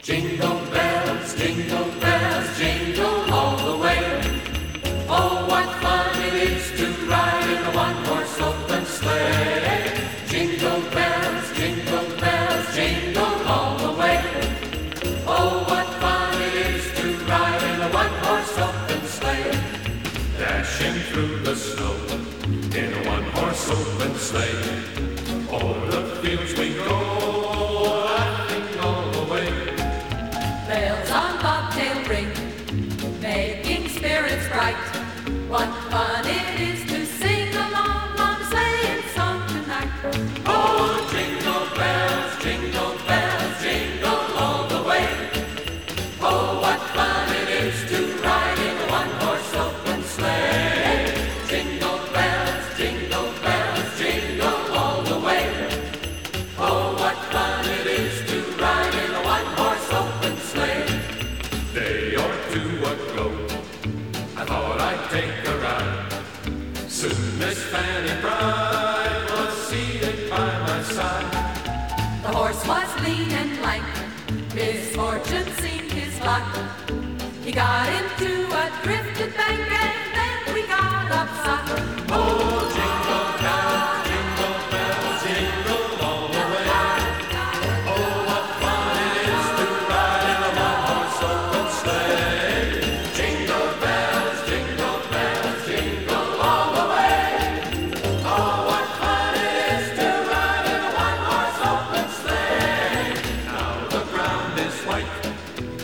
jingle bells, jingle all the way. Oh, what fun it is to ride in a one-horse open sleigh. Jingle bells, jingle all the way. Oh, what fun it is to ride in a one-horse open sleigh. Dashing through the snow in a one-horse open sleigh. O'er the fields we go, laughing all the way. Bells on bobtail ring, making spirits bright. What fun it is to sing along on a sleighing song tonight. Oh, jingle bells, jingle all the way. Oh, what fun it is to ride in a one-horse open sleigh. Jingle bells, jingle all the way. Oh, what fun it is to ride in a one-horse open sleigh. Day or two ago, I thought I'd take a ride. Soon Miss Fanny Bride was seated by my side. The horse was lean and lank, misfortune seemed his luck. He got into a drifted bank and then we got upset. Oh, jingle bells, jingle all the way. Oh, what fun it is to ride in a one-horse open sleigh. Jingle bells, jingle all the way. Oh, what fun it is to ride in a one-horse open sleigh. Now the ground is white